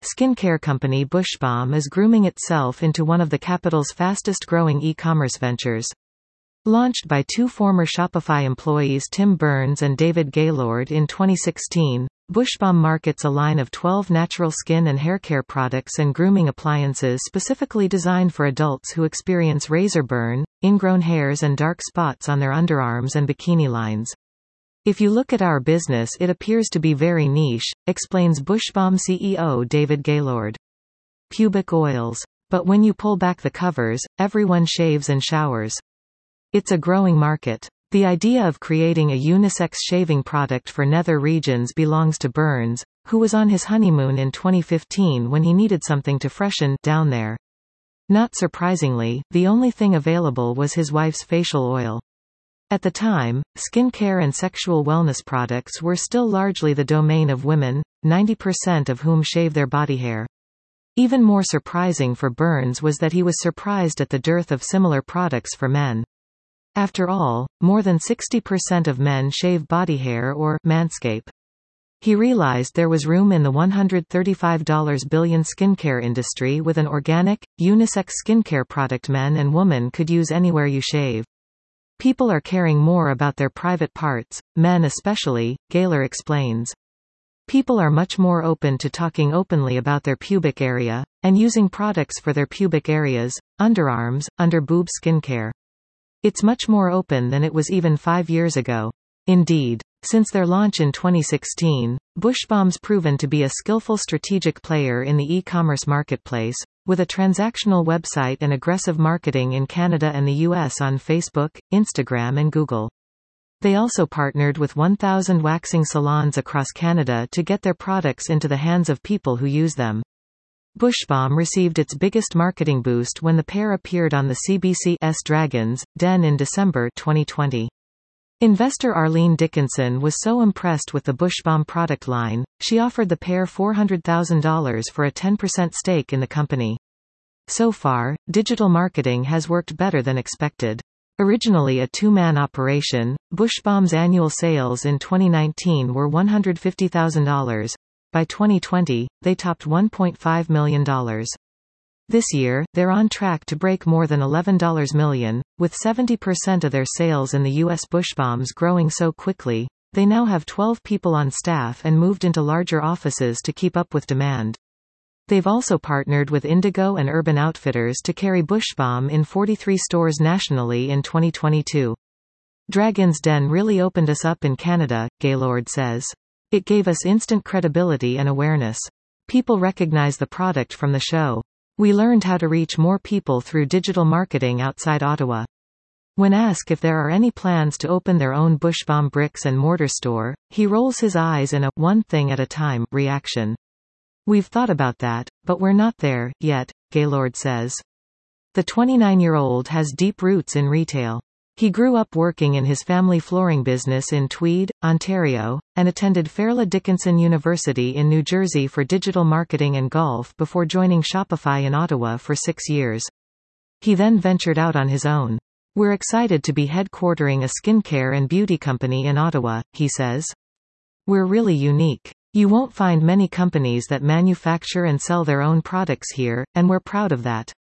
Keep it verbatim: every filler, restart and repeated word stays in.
skincare company Bushbalm is grooming itself into one of the capital's fastest-growing e-commerce ventures. Launched by two former Shopify employees Tim Burns and David Gaylord in twenty sixteen, Bushbalm markets a line of twelve natural skin and haircare products and grooming appliances specifically designed for adults who experience razor burn, ingrown hairs and dark spots on their underarms and bikini lines. "If you look at our business, it appears to be very niche," explains Bushbalm C E O David Gaylord. Pubic oils. But when you pull back the covers, everyone shaves and showers. It's a growing market. The idea of creating a unisex shaving product for nether regions belongs to Burns, who was on his honeymoon in twenty fifteen when he needed something to freshen down there. Not surprisingly, the only thing available was his wife's facial oil. At the time, skincare and sexual wellness products were still largely the domain of women, ninety percent of whom shave their body hair. Even more surprising for Burns was that he was surprised at the dearth of similar products for men. After all, more than sixty percent of men shave body hair or manscape. He realized there was room in the one hundred thirty-five billion dollars skincare industry with an organic, unisex skincare product men and women could use anywhere you shave. People are caring more about their private parts, men especially, Gaylor explains. People are much more open to talking openly about their pubic area, and using products for their pubic areas, underarms, under boob skincare. It's much more open than it was even five years ago. Indeed, since their launch in twenty sixteen, Bushbalm's proven to be a skillful strategic player in the e-commerce marketplace, with a transactional website and aggressive marketing in Canada and the U S on Facebook, Instagram and Google. They also partnered with one thousand waxing salons across Canada to get their products into the hands of people who use them. Bushbalm received its biggest marketing boost when the pair appeared on the C B C's Dragon's Den in December twenty twenty. Investor Arlene Dickinson was so impressed with the Bushbalm product line, she offered the pair four hundred thousand dollars for a ten percent stake in the company. So far, digital marketing has worked better than expected. Originally a two-man operation, Bushbalm's annual sales in twenty nineteen were one hundred fifty thousand dollars. By twenty twenty, they topped one point five million dollars. This year, they're on track to break more than eleven million dollars, with seventy percent of their sales in the U S Bushbalms growing so quickly. They now have twelve people on staff and moved into larger offices to keep up with demand. They've also partnered with Indigo and Urban Outfitters to carry Bushbalm in forty-three stores nationally in twenty twenty-two. Dragon's Den really opened us up in Canada, Gaylord says. It gave us instant credibility and awareness. People recognize the product from the show. We learned how to reach more people through digital marketing outside Ottawa. When asked if there are any plans to open their own Bushbalm bricks and mortar store, he rolls his eyes in a one thing at a time reaction. We've thought about that, but we're not there yet, Gaylord says. The twenty-nine-year-old has deep roots in retail. He grew up working in his family flooring business in Tweed, Ontario, and attended Fairleigh Dickinson University in New Jersey for digital marketing and golf before joining Shopify in Ottawa for six years. He then ventured out on his own. We're excited to be headquartering a skincare and beauty company in Ottawa, he says. We're really unique. You won't find many companies that manufacture and sell their own products here, and we're proud of that.